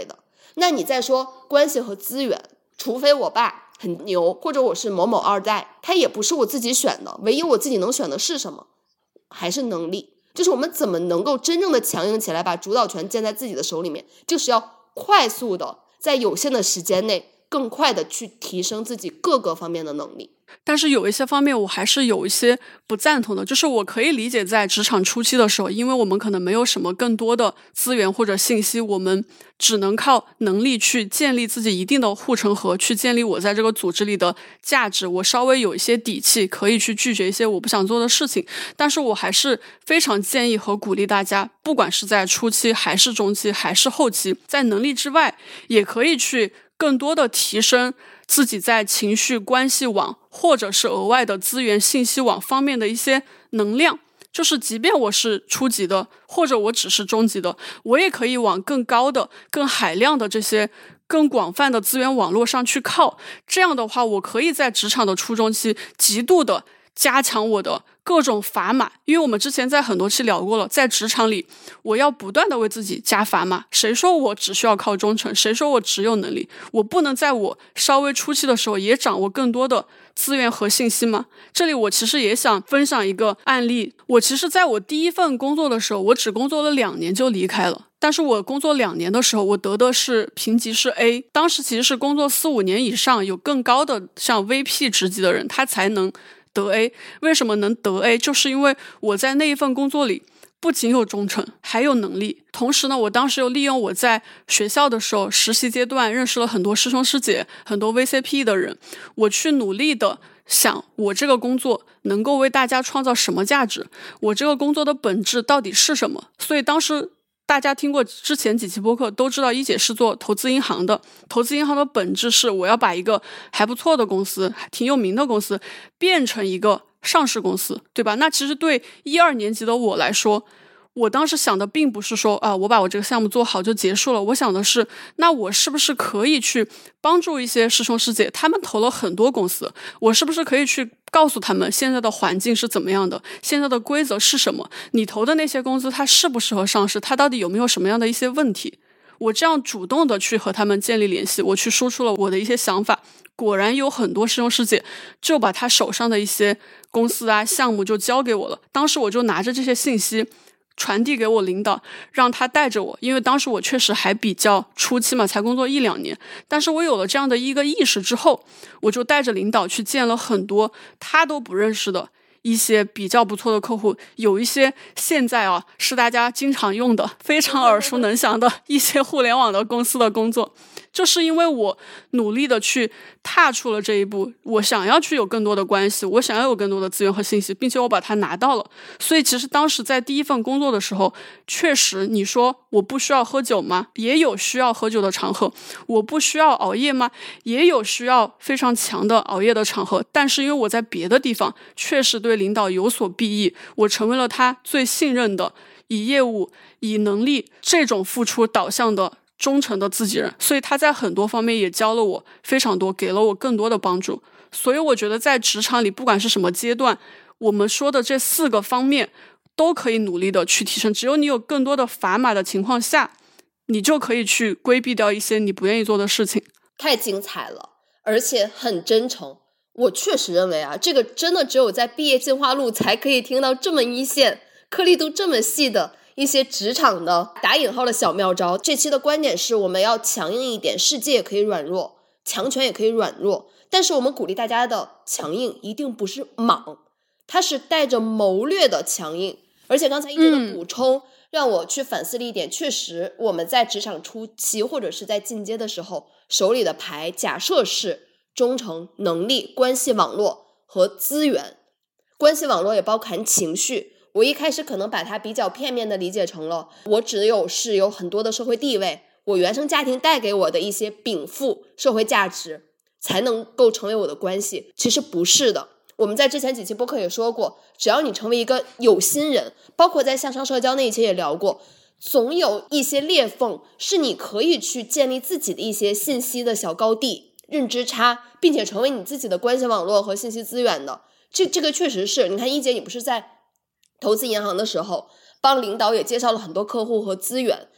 那你再说关系和资源，除非我爸很牛，或者我是某某二代，他也不是我自己选的，唯一我自己能选的是什么？还是能力。就是我们怎么能够真正的强硬起来，把主导权建在自己的手里面，就是要快速的在有限的时间内更快的去提升自己各个方面的能力。 但是有一些方面我还是有一些不赞同的，就是我可以理解在职场初期的时候，因为我们可能没有什么更多的资源或者信息，我们只能靠能力去建立自己一定的护城河，去建立我在这个组织里的价值，我稍微有一些底气可以去拒绝一些我不想做的事情。但是我还是非常建议和鼓励大家，不管是在初期还是中期还是后期，在能力之外也可以去更多的提升自己在情绪关系网或者是额外的资源信息网方面的一些能量。就是即便我是初级的，或者我只是中级的，我也可以往更高的更海量的这些更广泛的资源网络上去靠。这样的话，我可以在职场的初中期极度的加强我的各种砝码。因为我们之前在很多期聊过了，在职场里我要不断的为自己加砝码。谁说我只需要靠忠诚？谁说我只有能力？我不能在我稍微初期的时候也掌握更多的资源和信息吗？这里我其实也想分享一个案例。我其实在我第一份工作的时候，我只工作了2年就离开了。但是我工作2年的时候，我得的是评级是 A。 当时其实是工作4-5年以上有更高的像 VP 职级的人，他才能得 A。 为什么能得 A？ 就是因为我在那一份工作里不仅有忠诚，还有能力。同时呢，我当时又利用我在学校的时候实习阶段认识了很多师兄师姐，很多 VCP 的人，我去努力的想我这个工作能够为大家创造什么价值，我这个工作的本质到底是什么。所以当时大家听过之前几期播客都知道，一姐是做投资银行的。投资银行的本质是我要把一个还不错的公司，挺有名的公司变成一个上市公司，对吧？那其实对1-2年级的我来说，我当时想的并不是说我把我这个项目做好就结束了。我想的是，那我是不是可以去帮助一些师兄师姐，他们投了很多公司，我是不是可以去告诉他们现在的环境是怎么样的，现在的规则是什么，你投的那些公司它适不适合上市，它到底有没有什么样的一些问题。我这样主动的去和他们建立联系，我去输出了我的一些想法，果然有很多师兄师姐就把他手上的一些公司啊项目就交给我了。当时我就拿着这些信息传递给我领导，让他带着我。因为当时我确实还比较初期嘛，才工作1-2年，但是我有了这样的一个意识之后，我就带着领导去见了很多他都不认识的一些比较不错的客户。有一些现在是大家经常用的非常耳熟能详的一些互联网的公司的工作。就是因为我努力的去踏出了这一步，我想要去有更多的关系，我想要有更多的资源和信息，并且我把它拿到了。所以其实当时在第一份工作的时候，确实你说我不需要喝酒吗？也有需要喝酒的场合。我不需要熬夜吗？也有需要非常强的熬夜的场合。但是因为我在别的地方确实对领导有所裨益，我成为了他最信任的以业务以能力这种付出导向的忠诚的自己人。所以他在很多方面也教了我非常多，给了我更多的帮助。所以我觉得在职场里不管是什么阶段，我们说的这4个方面都可以努力的去提升。只有你有更多的砝码的情况下，你就可以去规避掉一些你不愿意做的事情。 太精彩了，而且很真诚。我确实认为这个真的只有在毕业进化路才可以听到这么一线颗粒度这么细的一些职场的打引号的小妙招。这期的观点是我们要强硬一点，世界也可以软弱，强权也可以软弱，但是我们鼓励大家的强硬一定不是莽，它是带着谋略的强硬。而且刚才一直的补充让我去反思了一点，确实我们在职场初期或者是在进阶的时候，手里的牌假设是忠诚、能力、关系网络和资源。关系网络也包含情绪，我一开始可能把它比较片面的理解成了我只有是有很多的社会地位，我原生家庭带给我的一些禀赋社会价值才能够成为我的关系。其实不是的，我们在之前几期播客也说过，只要你成为一个有心人，包括在向上社交那一期也聊过，总有一些裂缝是你可以去建立自己的一些信息的小高地、认知差，并且成为你自己的关系网络和信息资源的。这个确实是，你看一姐你不是在投资银行的时候帮领导也介绍了很多客户和资源，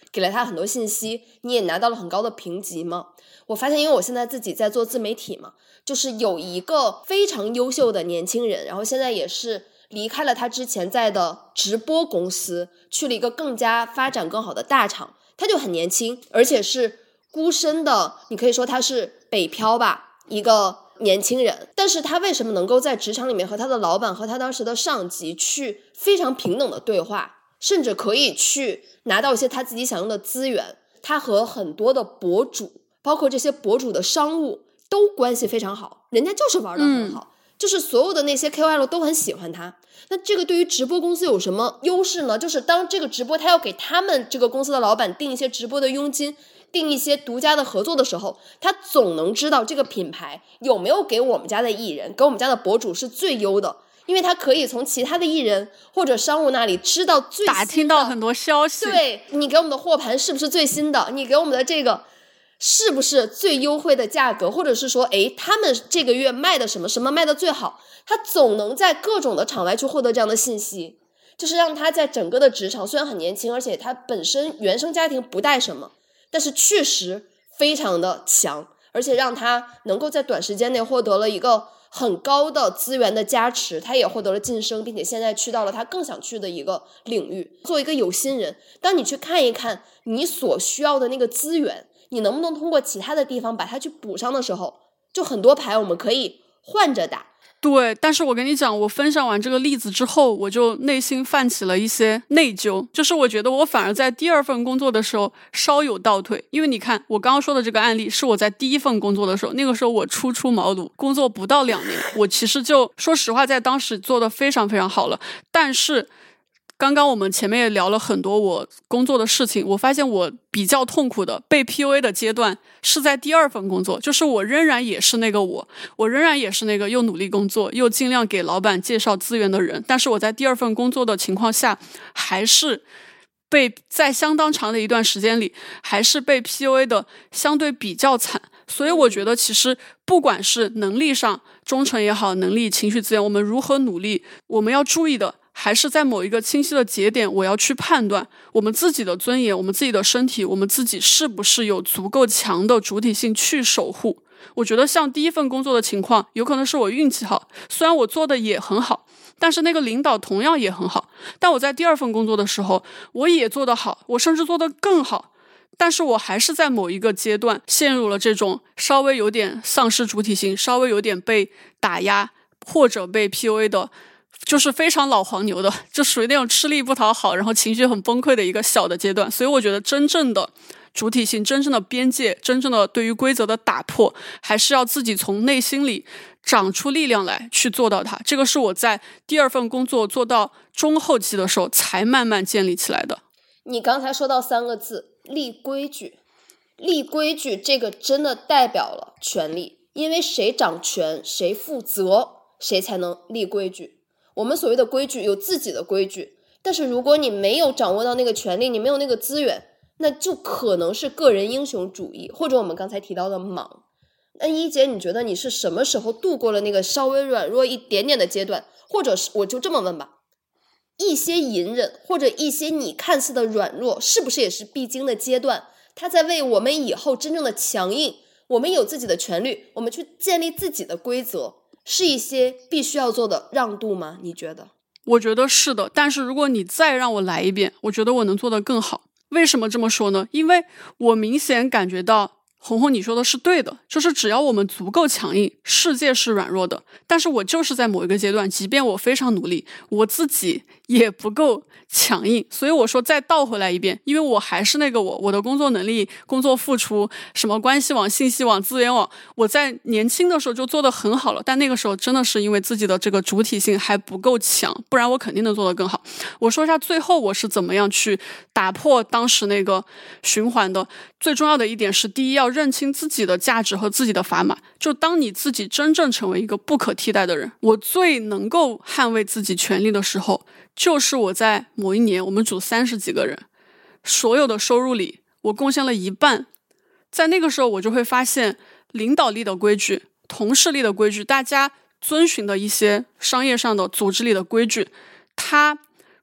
给了他很多信息，你也拿到了很高的评级吗？我发现因为我现在自己在做自媒体嘛，就是有一个非常优秀的年轻人，然后现在也是离开了他之前在的直播公司，去了一个更加发展更好的大厂。他就很年轻，而且是孤身的，你可以说他是北漂吧，一个年轻人。但是他为什么能够在职场里面和他的老板和他当时的上级去非常平等的对话，甚至可以去拿到一些他自己想用的资源？他和很多的博主，包括这些博主的商务都关系非常好，人家就是玩得很好，就是所有的那些 KOL 都很喜欢他。那这个对于直播公司有什么优势呢？就是当这个直播他要给他们这个公司的老板定一些直播的佣金，定一些独家的合作的时候，他总能知道这个品牌有没有给我们家的艺人，给我们家的博主是最优的，因为他可以从其他的艺人或者商务那里知道最新的， 打听到很多消息。 对，你给我们的货盘是不是最新的，你给我们的这个是不是最优惠的价格，或者是说他们这个月卖的什么什么卖的最好，他总能在各种的场外去获得这样的信息，就是让他在整个的职场，虽然很年轻，而且他本身原生家庭不带什么，但是确实非常的强，而且让他能够在短时间内获得了一个很高的资源的加持，他也获得了晋升，并且现在去到了他更想去的一个领域。作为一个有心人，当你去看一看你所需要的那个资源，你能不能通过其他的地方把它去补上的时候，就很多牌我们可以换着打。 对，但是我跟你讲，我分享完这个例子之后，我就内心泛起了一些内疚，就是我觉得我反而在第二份工作的时候稍有倒退。因为你看我刚刚说的这个案例是我在第一份工作的时候，那个时候我初出茅庐，工作不到2年，我其实就说实话在当时做得非常非常好了。但是刚刚我们前面也聊了很多我工作的事情，我发现我比较痛苦的被 PUA 的阶段是在第二份工作，就是我仍然也是那个我仍然也是那个又努力工作又尽量给老板介绍资源的人，但是我在第二份工作的情况下，还是被在相当长的一段时间里还是被 PUA 的相对比较惨。所以我觉得其实不管是能力上忠诚也好，能力情绪资源我们如何努力，我们要注意的还是在某一个清晰的节点，我要去判断我们自己的尊严，我们自己的身体，我们自己是不是有足够强的主体性去守护。我觉得像第一份工作的情况，有可能是我运气好，虽然我做的也很好，但是那个领导同样也很好，但我在第二份工作的时候，我也做得好，我甚至做得更好，但是我还是在某一个阶段陷入了这种稍微有点丧失主体性，稍微有点被打压或者被 PUA 的，就是非常老黄牛的，就属于那种吃力不讨好，然后情绪很崩溃的一个小的阶段。所以我觉得真正的主体性，真正的边界，真正的对于规则的打破，还是要自己从内心里长出力量来去做到它。这个是我在第二份工作做到中后期的时候才慢慢建立起来的。 你刚才说到3个字，立规矩。立规矩这个真的代表了权力，因为谁掌权谁负责，谁才能立规矩。我们所谓的规矩有自己的规矩，但是如果你没有掌握到那个权利，你没有那个资源，那就可能是个人英雄主义，或者我们刚才提到的莽。那一姐，你觉得你是什么时候度过了那个稍微软弱一点点的阶段？或者是我就这么问吧，一些隐忍或者一些你看似的软弱，是不是也是必经的阶段？它在为我们以后真正的强硬，我们有自己的权利，我们去建立自己的规则，是一些必须要做的让渡吗？你觉得？ 我觉得是的，但是如果你再让我来一遍，我觉得我能做得更好。为什么这么说呢？因为我明显感觉到红红你说的是对的，就是只要我们足够强硬，世界是软弱的。但是我就是在某一个阶段，即便我非常努力，我自己也不够强硬。所以我说再倒回来一遍，因为我还是那个我的工作能力、工作付出，什么关系网、信息网、资源网，我在年轻的时候就做得很好了，但那个时候真的是因为自己的这个主体性还不够强，不然我肯定能做得更好。我说一下最后我是怎么样去打破当时那个循环的。最重要的一点是，第一，要认清自己的价值和自己的砝码。就当你自己真正成为一个不可替代的人，我最能够捍卫自己权利的时候，就是我在某一年我们组30几个人，所有的收入里我贡献了1半。在那个时候我就会发现，领导力的规矩、同事力的规矩，大家遵循的一些商业上的组织里的规矩，它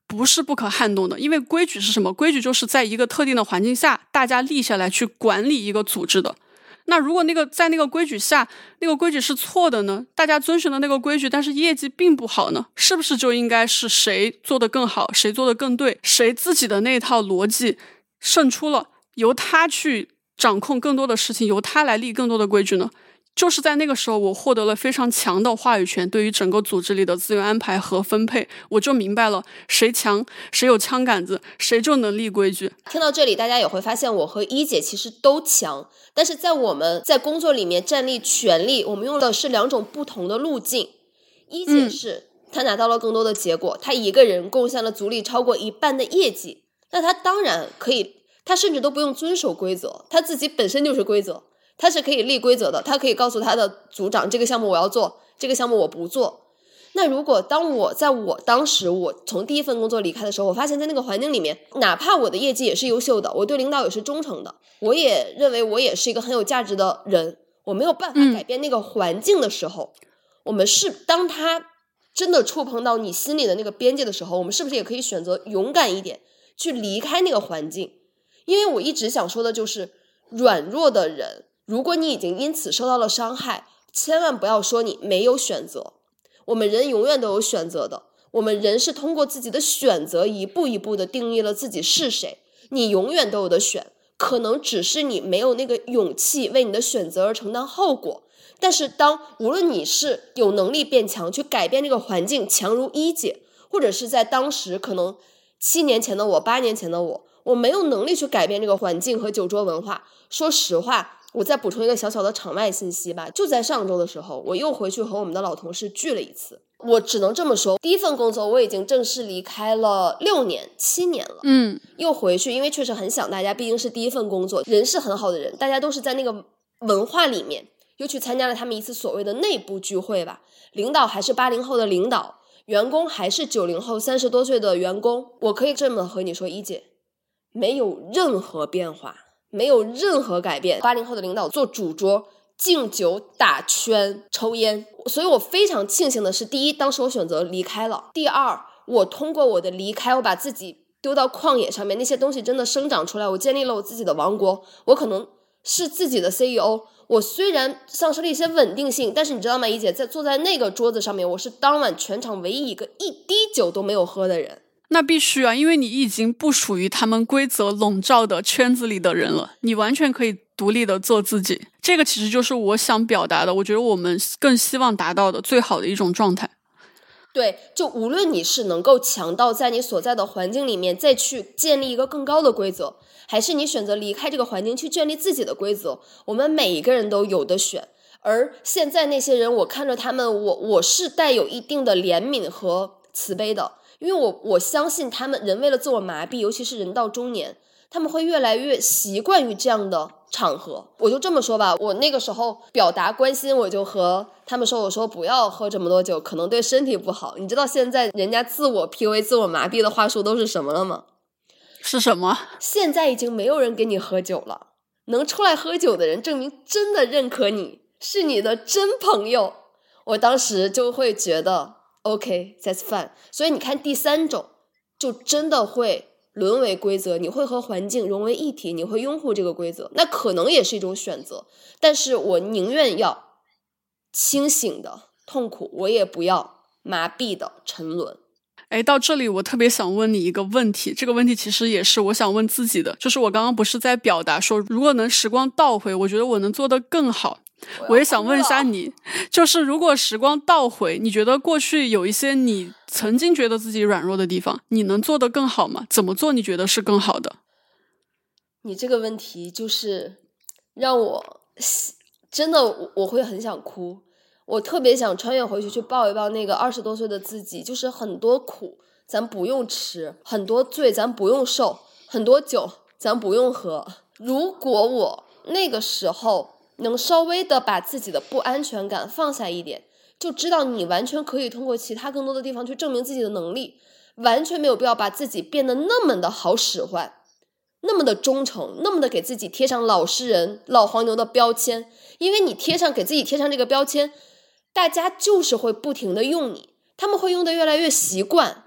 不是不可撼动的。因为规矩是什么？规矩就是在一个特定的环境下，大家立下来去管理一个组织的。那如果在那个规矩下，那个规矩是错的呢？大家遵循的那个规矩，但是业绩并不好呢？是不是就应该是谁做得更好，谁做得更对，谁自己的那套逻辑胜出了，由他去掌控更多的事情，由他来立更多的规矩呢？就是在那个时候，我获得了非常强的话语权，对于整个组织里的资源安排和分配，我就明白了谁强，谁有枪杆子，谁就能立规矩。 听到这里，大家也会发现我和一姐其实都强，但是在我们在工作里面站立权力，我们用的是2种不同的路径。一姐是她拿到了更多的结果，她一个人贡献了组里超过1半的业绩，那她当然可以，她甚至都不用遵守规则，她自己本身就是规则，他是可以立规则的，他可以告诉他的组长，这个项目我要做，这个项目我不做。那如果当时我从第一份工作离开的时候，我发现在那个环境里面，哪怕我的业绩也是优秀的，我对领导也是忠诚的，我也认为我也是一个很有价值的人，我没有办法改变那个环境的时候，我们是当他真的触碰到你心里的那个边界的时候，我们是不是也可以选择勇敢一点去离开那个环境？因为我一直想说的就是软弱的人，如果你已经因此受到了伤害，千万不要说你没有选择。我们人永远都有选择的，我们人是通过自己的选择一步一步的定义了自己是谁，你永远都有的选，可能只是你没有那个勇气为你的选择而承担后果。但是无论你是有能力变强去改变这个环境，强如一姐，或者是在当时可能7年前的我8年前的我没有能力去改变这个环境和酒桌文化。说实话，我再补充一个小小的场外信息吧，就在上周的时候，我又回去和我们的老同事聚了一次。我只能这么说，第一份工作我已经正式离开了6年7年了，又回去，因为确实很想大家，毕竟是第一份工作，人是很好的人，大家都是在那个文化里面，又去参加了他们一次所谓的内部聚会吧，领导还是80后的领导，员工还是90后30多岁的员工。我可以这么和你说，一姐，没有任何变化，没有任何改变。80后的领导做主桌，敬酒打圈抽烟。所以我非常庆幸的是，第一，当时我选择离开了；第二，我通过我的离开，我把自己丢到旷野上面，那些东西真的生长出来，我建立了我自己的王国，我可能是自己的 CEO。 我虽然丧失了一些稳定性，但是你知道吗，一姐，坐在那个桌子上面，我是当晚全场唯一一个一滴酒都没有喝的人。 那必须啊，因为你已经不属于他们规则笼罩的圈子里的人了，你完全可以独立的做自己。这个其实就是我想表达的，我觉得我们更希望达到的最好的一种状态。 对，就无论你是能够强到在你所在的环境里面再去建立一个更高的规则，还是你选择离开这个环境去建立自己的规则，我们每一个人都有的选。而现在那些人，我看着他们，我是带有一定的怜悯和慈悲的，因为我相信他们人为了自我麻痹，尤其是人到中年，他们会越来越习惯于这样的场合。我就这么说吧，我那个时候表达关心，我就和他们说，我说不要喝这么多酒，可能对身体不好。你知道现在人家自我 PUA 自我麻痹的话术都是什么了吗？ 是什么？ 现在已经没有人跟你喝酒了，能出来喝酒的人证明真的认可你，是你的真朋友。我当时就会觉得 OK, that's fine。 所以你看第3种就真的会沦为规则，你会和环境融为一体，你会拥护这个规则，那可能也是一种选择。但是我宁愿要清醒的痛苦，我也不要麻痹的沉沦。 到这里我特别想问你一个问题，这个问题其实也是我想问自己的，就是我刚刚不是在表达说，如果能时光倒回，我觉得我能做得更好。我也想问一下你，就是如果时光倒回，你觉得过去有一些你曾经觉得自己软弱的地方，你能做得更好吗？怎么做你觉得是更好的？ 你这个问题就是让我真的我会很想哭。我特别想穿越回去抱一抱那个20多岁的自己，就是很多苦咱不用吃，很多罪咱不用受，很多酒咱不用喝。如果我那个时候能稍微的把自己的不安全感放下一点，就知道你完全可以通过其他更多的地方去证明自己的能力，完全没有必要把自己变得那么的好使唤，那么的忠诚，那么的给自己贴上老实人老黄牛的标签。因为你给自己贴上这个标签，大家就是会不停的用你，他们会用的越来越习惯，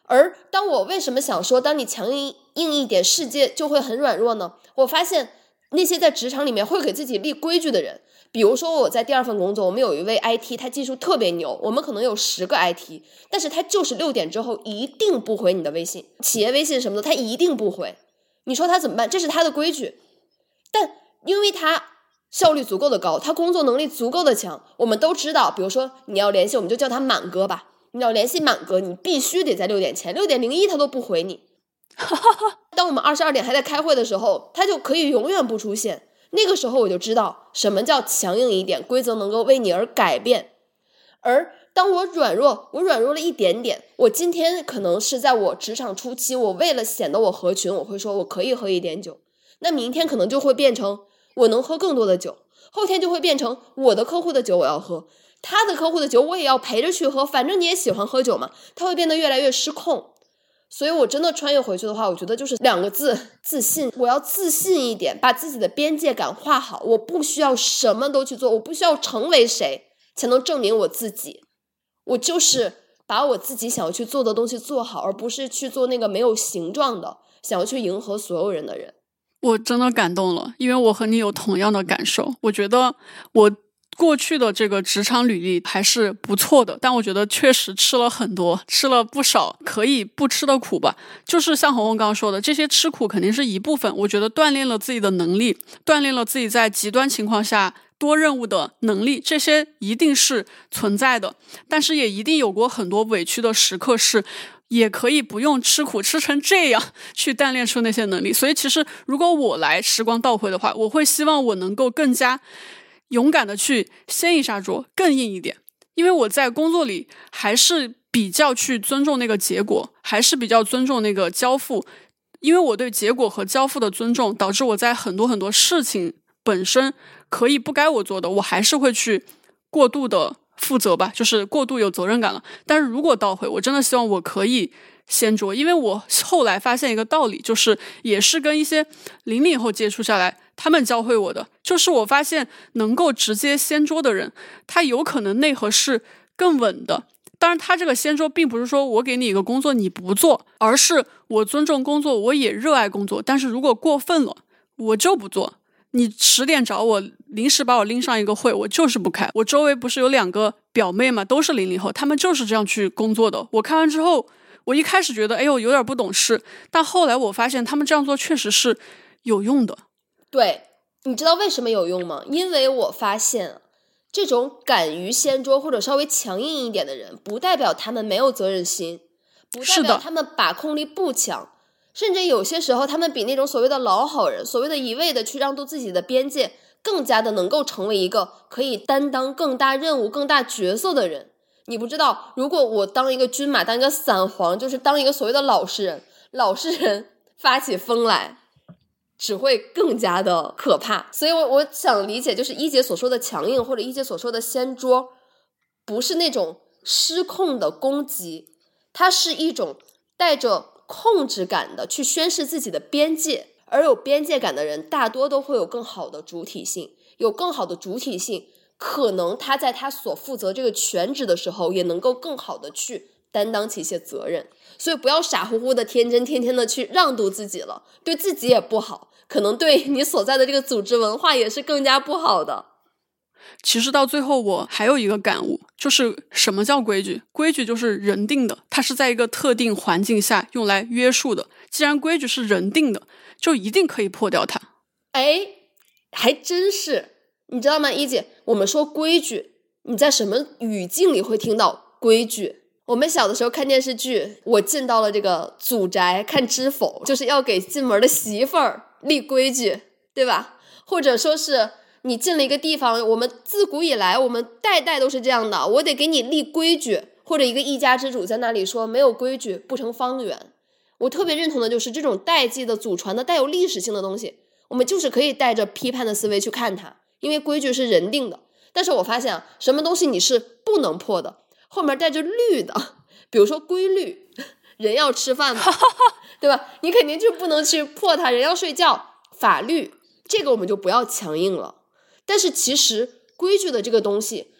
而当我为什么想说当你强硬一点世界就会很软弱呢？我发现那些在职场里面会给自己立规矩的人，比如说我在第二份工作，我们有一位 IT， 他技术特别牛，我们可能有10个 IT， 但是他就是6点之后一定不回你的微信，企业微信什么的他一定不回，你说他怎么办？这是他的规矩。但因为他效率足够的高，他工作能力足够的强，我们都知道，比如说你要联系，我们就叫他满哥吧，你要联系满哥，你必须得在6点前，6点01他都不回你。当我们22点还在开会的时候，他就可以永远不出现。那个时候我就知道什么叫强硬一点，规则能够为你而改变。而当我软弱了一点点，我今天可能是在我职场初期，我为了显得我合群，我会说我可以喝一点酒，那明天可能就会变成我能喝更多的酒，后天就会变成我的客户的酒我要喝，他的客户的酒我也要陪着去喝，反正你也喜欢喝酒嘛，他会变得越来越失控。所以我真的穿越回去的话，我觉得就是2个字，自信。我要自信一点，把自己的边界感画好，我不需要什么都去做，我不需要成为谁才能证明我自己，我就是把我自己想要去做的东西做好，而不是去做那个没有形状的想要去迎合所有人的人。 我真的感动了，因为我和你有同样的感受。我觉得我过去的这个职场履历还是不错的，但我觉得确实吃了很多，吃了不少可以不吃的苦吧。就是像红红刚刚说的，这些吃苦肯定是一部分，我觉得锻炼了自己的能力，锻炼了自己在极端情况下多任务的能力，这些一定是存在的。但是也一定有过很多委屈的时刻，是也可以不用吃苦吃成这样去锻炼出那些能力。所以其实如果我来时光倒回的话，我会希望我能够更加勇敢的去掀一下桌，更硬一点。因为我在工作里还是比较去尊重那个结果，还是比较尊重那个交付。因为我对结果和交付的尊重，导致我在很多事情本身可以不该我做的，我还是会去过度的负责吧，就是过度有责任感了。但是如果倒回，我真的希望我可以掀桌。因为我后来发现一个道理，就是也是跟一些00后接触下来他们教会我的，就是我发现能够直接掀桌的人，他有可能内核是更稳的。当然他这个掀桌并不是说我给你一个工作你不做，而是我尊重工作，我也热爱工作，但是如果过分了我就不做。你10点找我，临时把我拎上一个会，我就是不开。我周围不是有2个表妹嘛，都是00后，他们就是这样去工作的。我看完之后，我一开始觉得哎呦有点不懂事，但后来我发现他们这样做确实是有用的。 对，你知道为什么有用吗？因为我发现这种敢于掀桌或者稍微强硬一点的人，不代表他们没有责任心，不代表他们把控力不强，甚至有些时候他们比那种所谓的老好人，所谓的一味的去让渡自己的边界，更加的能够成为一个可以担当更大任务更大角色的人。你不知道，如果我当一个军马，当一个散黄，就是当一个所谓的老实人发起疯来只会更加的可怕。所以我想理解，就是一姐所说的强硬，或者一姐所说的掀桌，不是那种失控的攻击，它是一种带着控制感的去宣示自己的边界。而有边界感的人大多都会有更好的主体性，有更好的主体性，可能他在他所负责这个全职的时候也能够更好的去担当起一些责任。所以不要傻乎乎的天真天的去让渡自己了，对自己也不好，可能对你所在的这个组织文化也是更加不好的。 其实到最后我还有一个感悟，就是什么叫规矩？规矩就是人定的，它是在一个特定环境下用来约束的。既然规矩是人定的，就一定可以破掉它。 哎，还真是。你知道吗，一姐，我们说规矩，你在什么语境里会听到规矩？我们小的时候看电视剧，我进到了这个祖宅看知否，就是要给进门的媳妇儿立规矩，对吧？或者说是你进了一个地方，我们自古以来我们代代都是这样的，我得给你立规矩。或者一个一家之主在那里说没有规矩不成方圆。我特别认同的就是这种代际的祖传的带有历史性的东西，我们就是可以带着批判的思维去看它，因为规矩是人定的。但是我发现什么东西你是不能破的，后面带着律的，比如说规律，人要吃饭嘛，对吧？你肯定就不能去破它，人要睡觉。法律这个我们就不要强硬了。但是其实规矩的这个东西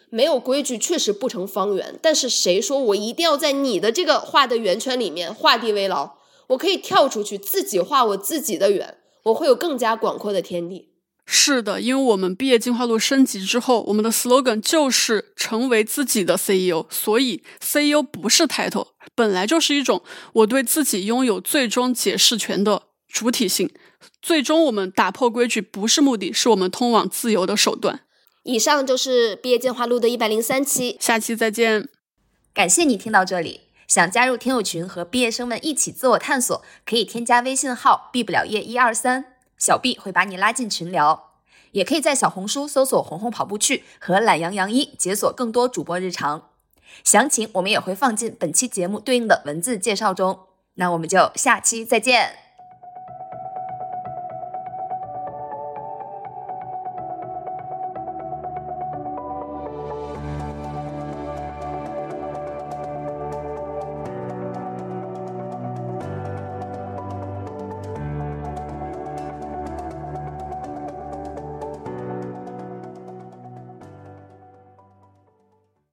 没有规矩确实不成方圆，但是谁说我一定要在你的这个画的圆圈里面画地为牢？我可以跳出去自己画我自己的圆，我会有更加广阔的天地。 是的，因为我们毕业进化路升级之后，我们的 slogan 就是成为自己的 CEO， 所以 CEO 不是 title， 本来就是一种我对自己拥有最终解释权的主体性。最终我们打破规矩不是目的，是我们通往自由的手段。 以上就是毕业进化路的103期， 下期再见。 感谢你听到这里，想加入听友群和毕业生们一起自我探索，可以添加微信号毕不了业123，小毕会把你拉进群聊。也可以在小红书搜索红红跑步去和懒羊羊一，解锁更多主播日常。详情我们也会放进本期节目对应的文字介绍中。那我们就下期再见。